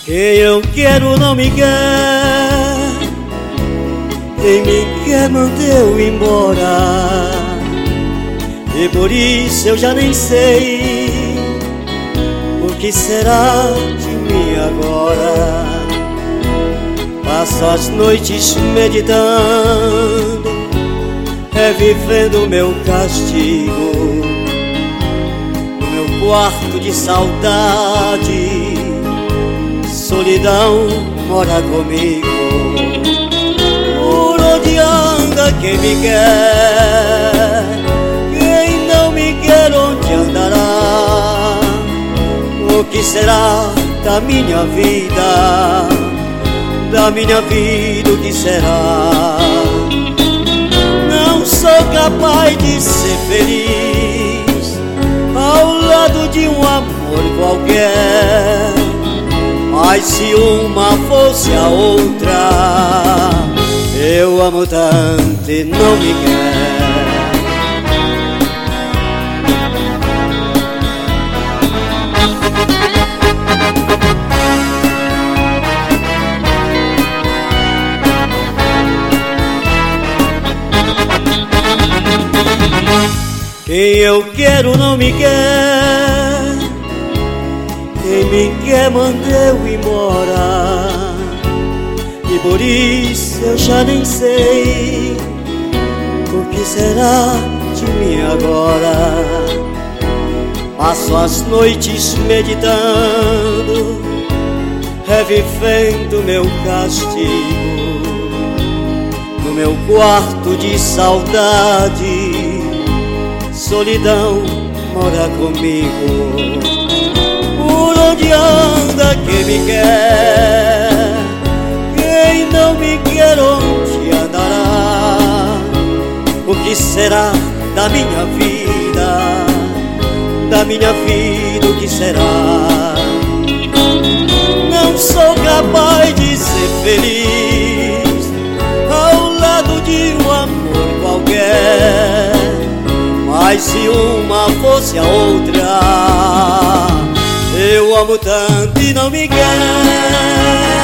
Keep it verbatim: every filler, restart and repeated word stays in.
Quem eu quero não me quer, quem me quer mandou embora. E por isso eu já nem sei o que será de mim agora. Passo as noites meditando, revivendo meu castigo. No meu quarto de saudade, solidão mora comigo. Por onde anda quem me quer? Quem não me quer, onde andará? O que será da minha vida? Da minha vida, o que será? Não sou capaz de ser feliz ao lado de um amor qualquer. Mas se uma fosse a outra, eu amo tanto e não me quer. Quem eu quero não me quer, quem me quer mandou embora. E por isso eu já nem sei o que será de mim agora. Passo as noites meditando, revivendo meu castigo. No meu quarto de saudade, solidão mora comigo. Por onde anda quem me quer? Quem não me quer, onde andará? O que será da minha vida? Da minha vida, o que será? Não sou capaz de ser feliz ao lado de um amor qualquer. Mas se uma fosse a outra, eu amo tanto e não me quer.